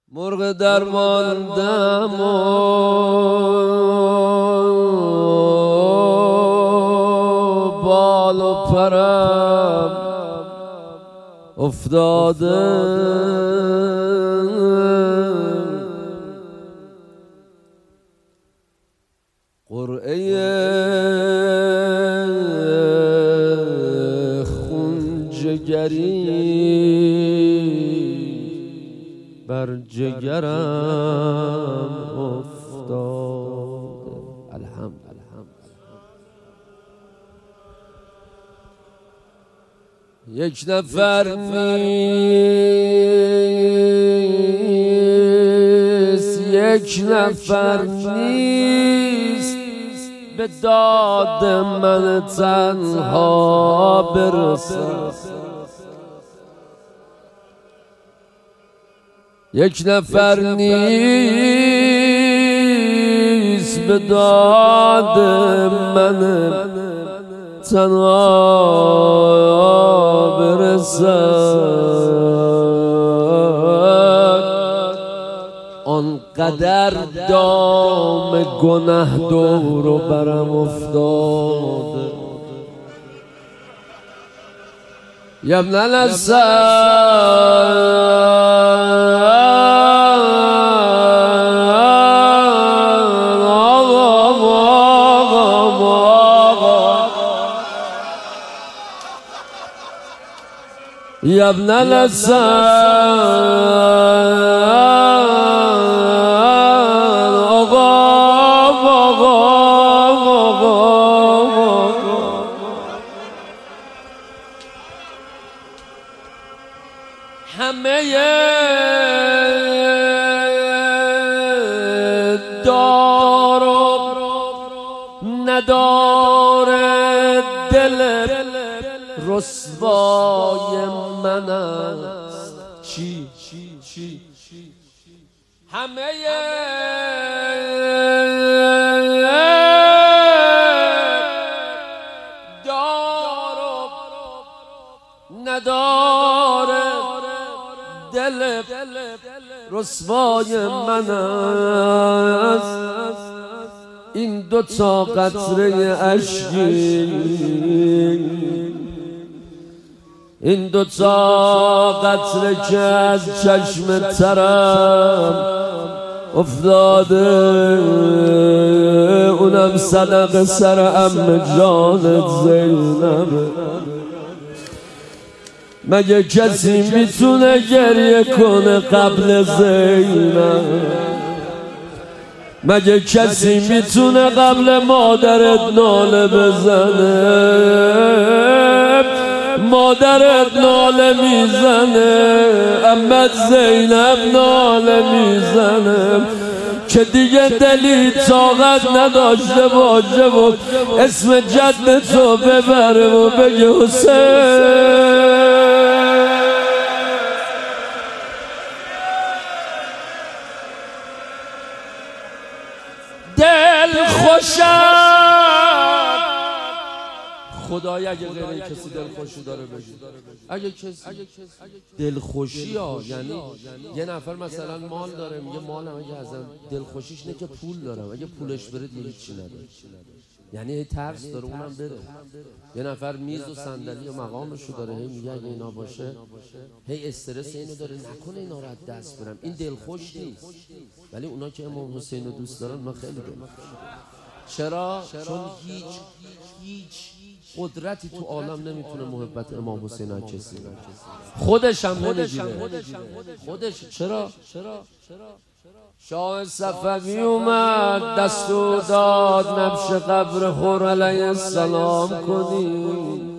مرغ درماندم و بال و پرم افتاده، قرعه خون جگری بر جگرم افتاده. الحمد یک نفر نیست، یک نفر نیست به داد من تنها برسد. یک نفر نیست به داد من تنها برسد. آنقدر دام گنه دور و برم افتاده. یا ابن الحسن یا ابن الحسن همه دار و نداره دل رسوای من است. چی همه دار و نداره دل رسوای من است. این دو تا قطره اشکی، این دو تا قطره که از چشم ترم افتاده، اونم صدق سر عمه جانت زینبه. مگه کسی میتونه گریه کنه قبل زینب؟ مگه کسی میتونه قبل مادرت ناله بزنه؟ مادرت ناله میزنه، عمت زینب ناله میزنه که دیگه دلی طاقت نداشته باشه و اسم جد تو ببره و بگه حسین. دل خوشم خدای اگه غیر کسی دلخوشی داره بگی. اگه کسی دلخوشی ها یعنی یه نفر مثلا مال داره میگه مالم اگه ازم دلخوشیش نه که پول دارم، اگه پولش بره دیگه هیچی نداره، یعنی ترس داره اونم بره. یه نفر میز و صندلی و مقامشو داره، هی میگه اگه اینا باشه، هی استرس اینو داره نکنه اینا رو از دست برم. این دلخوش نیست. ولی اونا که امام حسین رو دوست دارن اونا خیلی دلخوش. چرا؟ چون هیچ قدرتی تو عالم نمیتونه محبت امام حسین از کسی بگیره. خودش هم نمیگیره. خودش چرا؟ شاه صفوی اومد دستور داد نبش قبر حور علیه السلام کنی.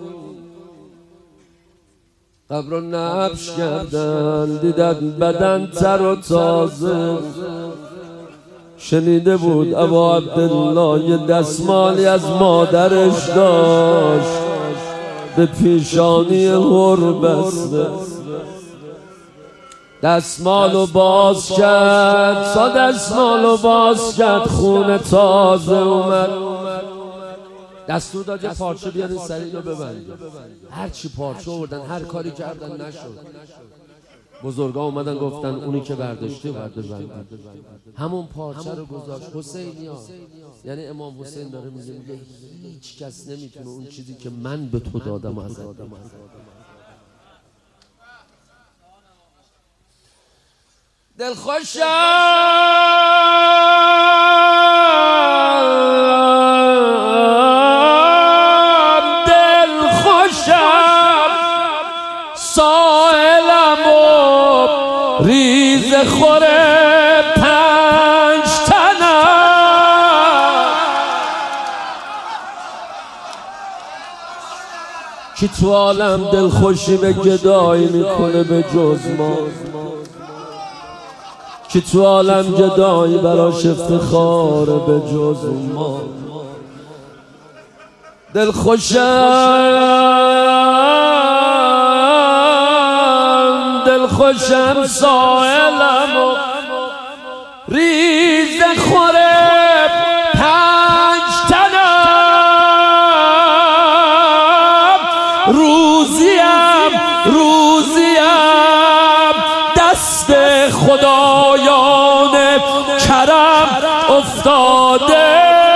قبر رو نبش کردن، دیدن بدن تر و تازه. شنیده بود ابا عبدالله یه دستمالی از مادرش داشت به پیشانی حور بسته. دستمالو باز کرد، دستمالو باز کرد، خون تازه اومد. دستور داد یه پارچه بیارین سریع رو ببندید. هر چی پارچه آوردن، هر کاری کردن نشد. بزرگا اومدن گفتن اونی که برداشته باید ببندی. همون پارچه رو گذاشت. حسینیا، یعنی امام حسین داره میگه هیچ کس نمیتونه اون چیزی که من به تو دادم ازت بگیره. دلخوشم سائلم و ریز خوره 5 تنم که تو عالم دلخوشی به گدایی میکنه به جز ما، که تو عالم گدایی براش افتخاره به جز ما. دلخوشم سائلم و ریز خوره 5 تنم، روزیم دست خدایان کرم افتاده،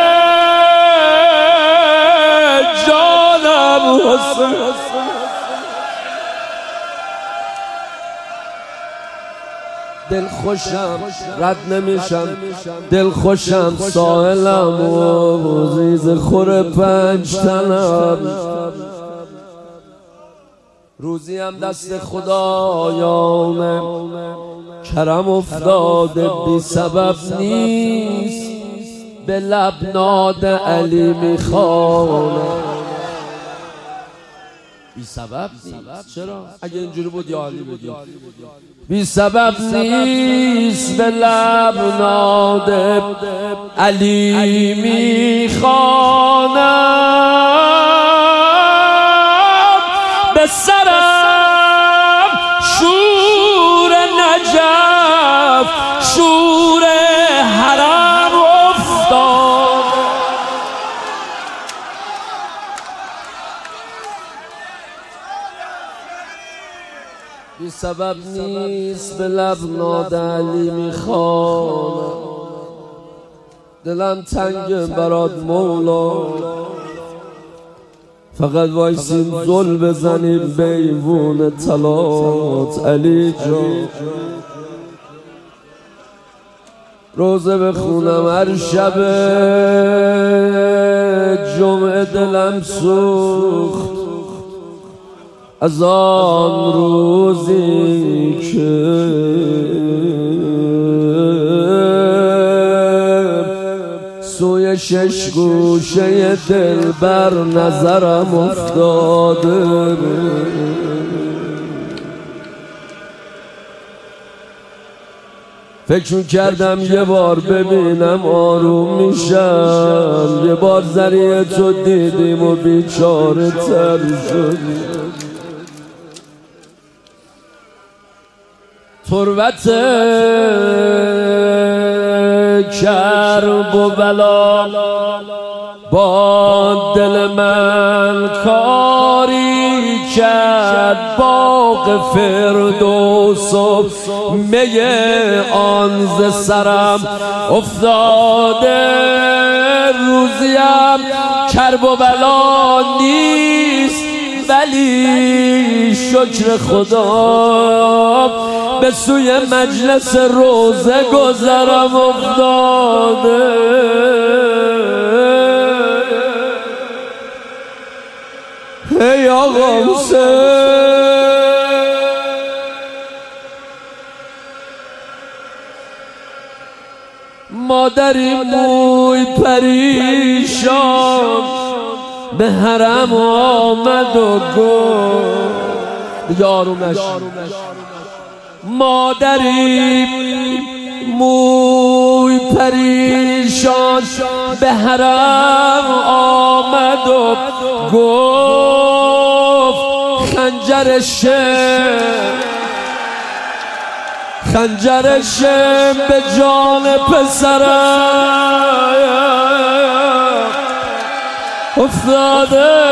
جانم حسین. دلخوشم رد نمیشم، دلخوشم سائلم و ریز خور 5 تنم، روزیم دست خدایان کرم افتاده، بی سبب نیست به لب ناد علی میخوانم. بی سبب نیست. چرا؟ اگه اینجوری بود یا علی بگید بی سبب نیست به لب ناد علی میخوانم، به سرم شور نجف شور حرم افتاد، بی سبب نیست به لب ناد علی میخوانم. دلم تنگ برات مولا، فقط وایسیم زل بزنیم بیوون طلات علی جان. روزه بخونم هر شب جمعه، دلم سوخت از آن روزی که سوی 6 گوشه دل بر نظرم افتاده. فکر کردم یه بار ببینم آروم میشم، یه بار ذریعه تو دیدیم و بیچاره تر شدیم. تربت کرب و بلا با دل من کاری کرد، باغ فردوس و می آن ز سرم افتاده. روزیم کرب و بلا نیست ولی شکر خدا به سوی مجلس روزه گذرم افتاده. ای آقا حسین، مادری موی پریشان به حرم آمد و گفت یارونش، مادری موی پریشان به حرم آمد و گفت خنجرشم به جان پسرم افتاده.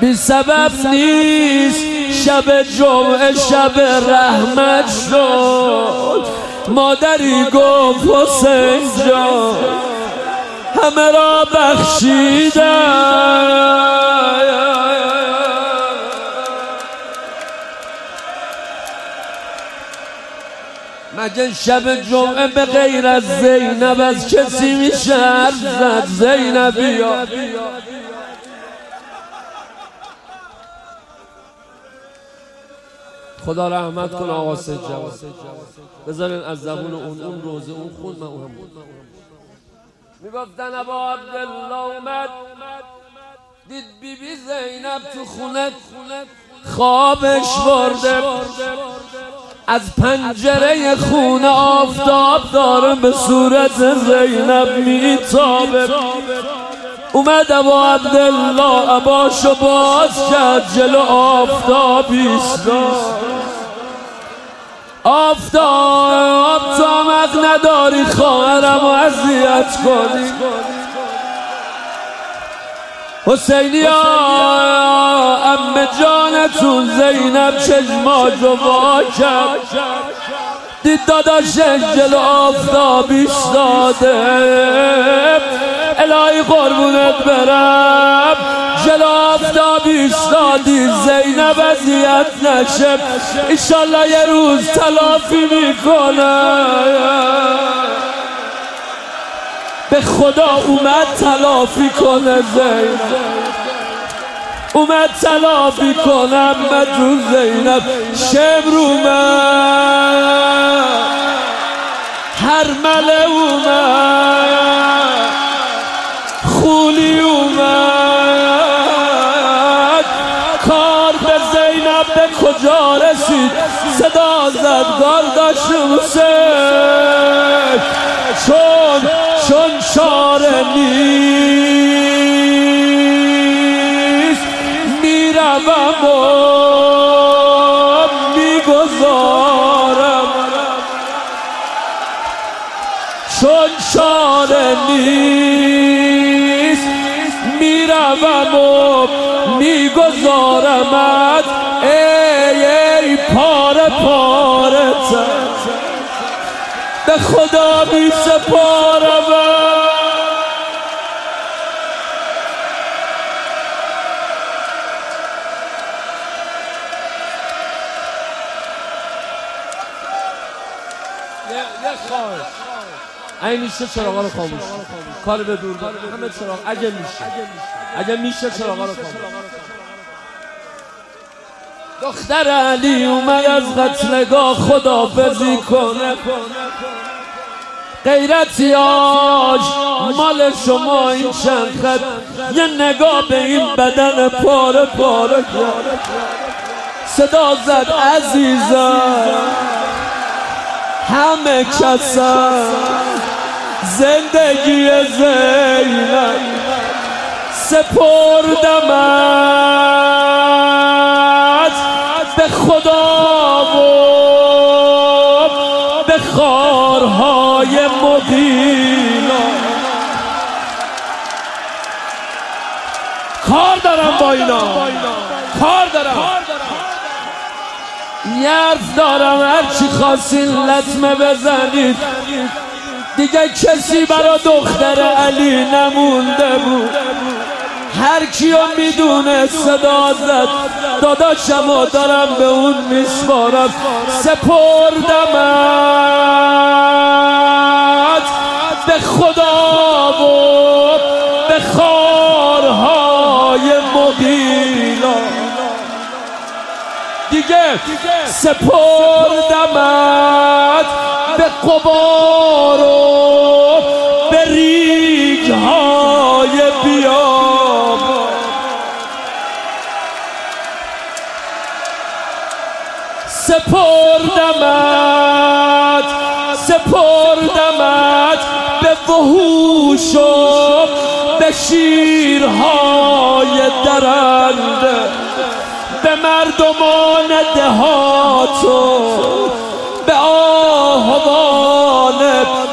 بی سبب نیست شب جمعه شب رحمت شد. مادری گفت حسین جان همه را بخشیدم. مگه شب جمعه به غیر از زینب از کسی میشه حرف زد؟ زینبیا خدا رحمت کن آقا سید جواد. بذارین از زبون اون روزه اون خون من اون هم میگفتن ابا عبدالله اومد دید بی بی زینب تو خونه خوابش برده، از پنجره خونه آفتاب داره به صورت زینب میتابه. اومد ابا عبدالله عباشو باز کرد جلو آفتاب ایستاد. آفتاب تو عمق نداری خواهرم و اذیت کنی. حسینی عمه جانتون زینب چشماشو وا کرد، دید داداشش جلو آفتاب ایستاده. الهی قربونت برم جلو آفتاب ایستادی زینب اذیت نشه، ایشالله یه روز تلافی میکنه. به خدا اومد تلافی کنه زینب، اومد تلافی کنم مجون زینب. شمر اومد، هرمله اومد، خولی اومد. کار به زینب به کجا رسید؟ صدا زد گارداش حسین چون چاره نیست میروم و میگذارم، چون چاره نیست میروم و میگذارمت. ای پاره پاره به خدا می سپارم. یه خواهش اگه میشه چراغا رو خاموش کار به دور همه چراغ اگه میشه چراغا رو خاموش. دختر علی اومد از قتلگاه خداحافظی کنه. غیرتیاش مال شما این چند خط، یه نگاه به این بدن پاره پاره کرد. صدا زد عزیزم همه کسم زندگی زینب سپردمت به خدا و به خارهای مغیلا. کار دارم با اینا، کار دارم، یه حرف دارم هرچی خواستین لطمه بزنید. دیگه کسی برا دختر علی نمونده بود، هر کیو میدونه صدا زد. داداشمو دارم به اون میسپارم، سپردمت به خدا و به خارهای مغیلا. دیگه سپردمت به قبار و به ریگهای بیابان. سپردمت به وحوش و به شیرهای درنده، به مردمان دهات و به آهوان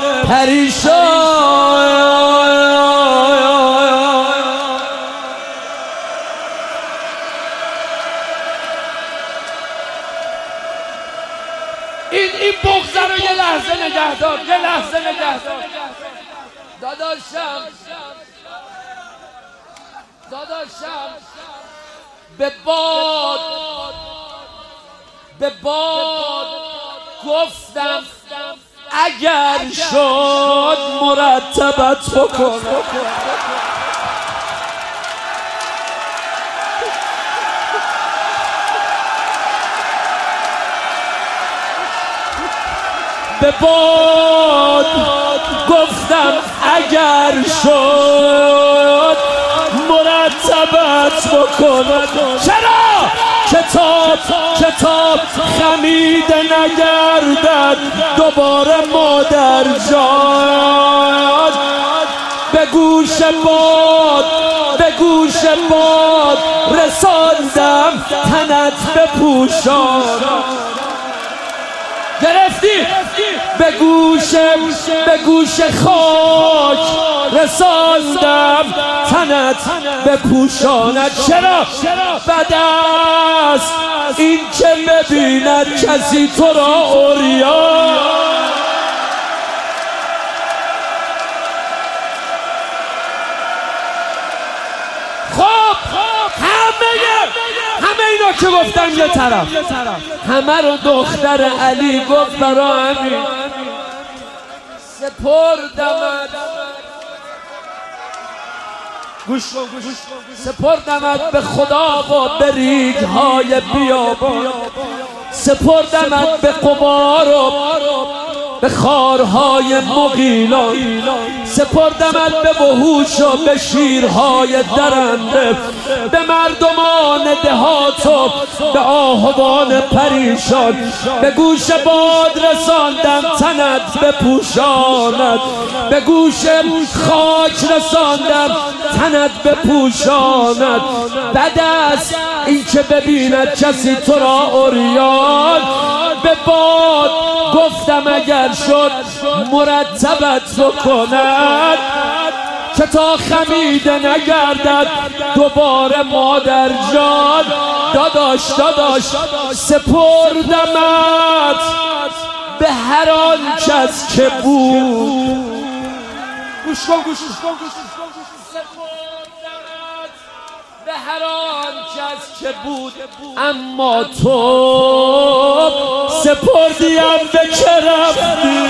پریشان. این بغض رو یه لحظه نگه دار، یه لحظه نگه دار. داداشم به باد گفتم اگر شد مرتبت بکن. به باد گفتم اگر شد مرتبت بکن. چرا؟ کتاب خمیده نگردد دوباره مادر جان. به گوش باد رساندم تنت بپوشان. گرفتی؟ به گوش خاک رساندم تنت بپوشاند. چرا؟ بد است این که ببیند کسی تو را عریان. خب همه اینا که گفتم یه طرف، همه رو دختر علی گفت برا همین سپردمت. سپردمت به خدا و به ریگ‌های بیابان، سپردمت به غبار و به خارهای مغیلان، سپردمت به وحوش و به شیرهای درنده، به مردمان دهات و به آهوان پریشان. به گوش باد رساندم تنت بپوشاند، به گوش خاک رساندم تنت بپوشاند. بد است این که ببیند کسی تو را عریان. به باد گفتم اگر شد مرتبت بکند که تا خمیده نگردد دوباره مادر جان. داداش سپردمت به هر آن کس که بود. گوش کن. به هر آن کس که بود، اما تو سپردیم به که رفتی.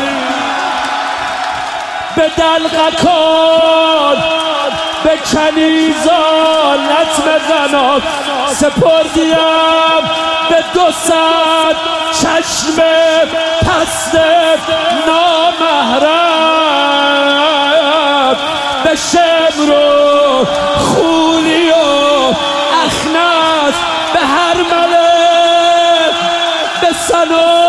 به دلقکان، به کنیزان، لطم زنان سپردیم. به 200 چشم پست نامحرم، به شمر و خولی و اخنس، به هرمله، به سنا.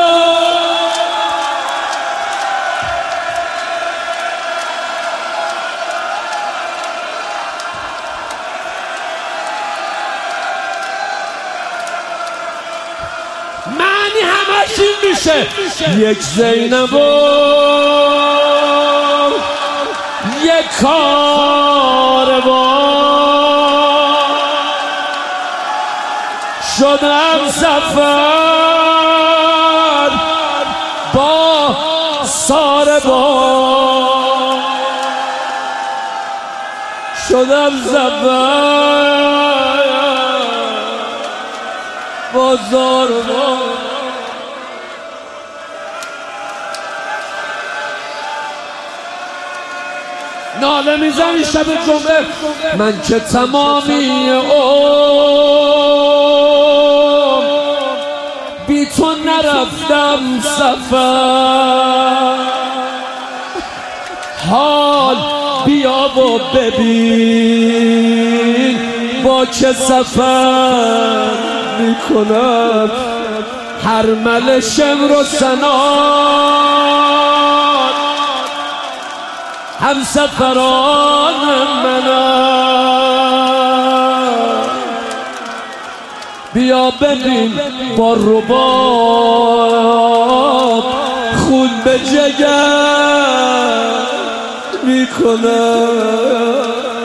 معنی همش این میشه یک زینب و یک کاروان. شدم سفر با ساربان، شدم سفر با ساربان. ناله میزنی شب جمعه من که تمامی بی تو نرفتم سفر. حال بیا و ببین با چه سفر میکنم. هرمل شمر و سنان هم سفران منم. بیا ببین با رباب خون به جگر میکنم.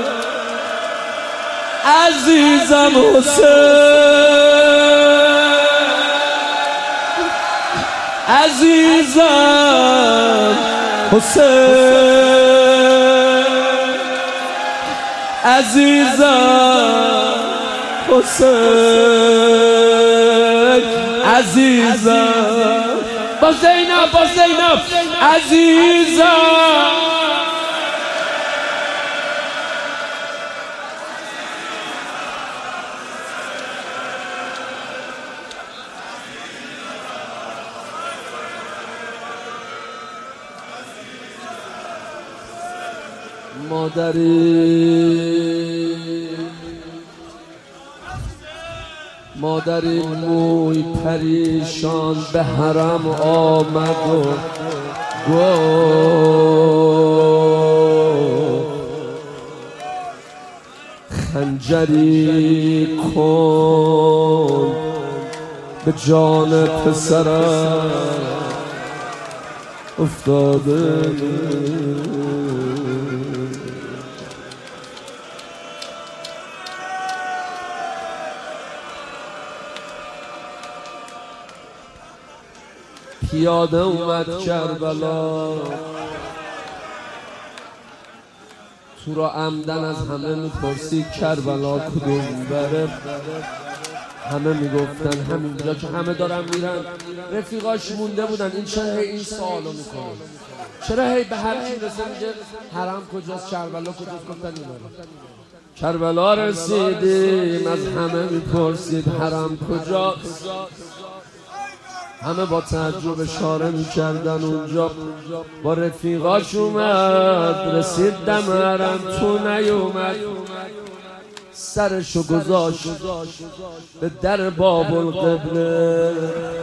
عزیزم حسین، عزیزم حسین، عزیزم حسین، عزیزم با زینب، با زینب عزیزم. مادری موی پریشان به حرم آمد و گفت خنجری کن به جان پسرم افتاده. پیاده اومد کربلا، تو را عمدن از همه میپرسید کربلا کدوم بره. همه میگفتن همینجا که همه دارن میرن. رفیقاش مونده بودن این چرا هی این سوالو میکنه، چرا هی به هر چی رسه میگه حرم کجاست، کربلا کجاست. گفتن این کربلا رسیدیم، از همه میپرسید حرم کجاست. همه با تعجب اشاره میکردن. اونجا با رفیقاش اومد، رسید دم حرم تو نیومد. سرشو گذاشت به در باب القبله،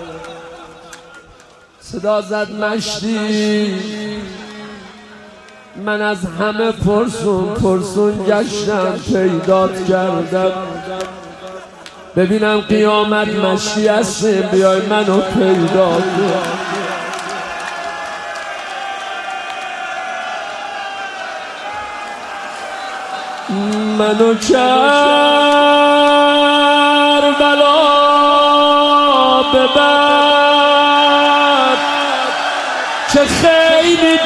صدا زد مشتی. من از همه پرسون گشتم، پیدات کردم. ببینم قیامت مشتی هستیم، بیای منو پیدا کن. منو کربلا ببر که خیلی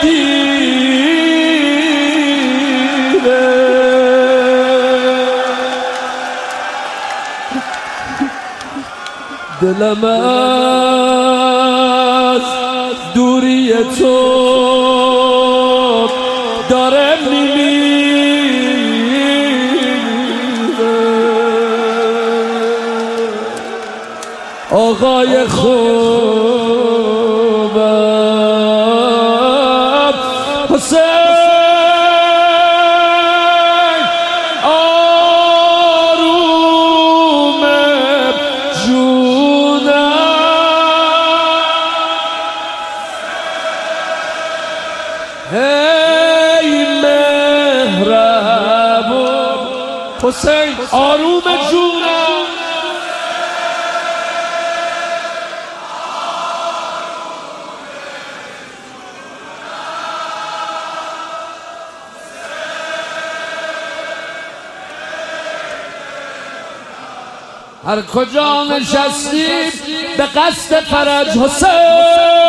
دیره. دلم از دوری تو داره میمیره. آقای خوبم حسین، آروم جونم، هی مهربون حسین، آروم جونم. هر کجا نشستیم به قصد فرج حسین،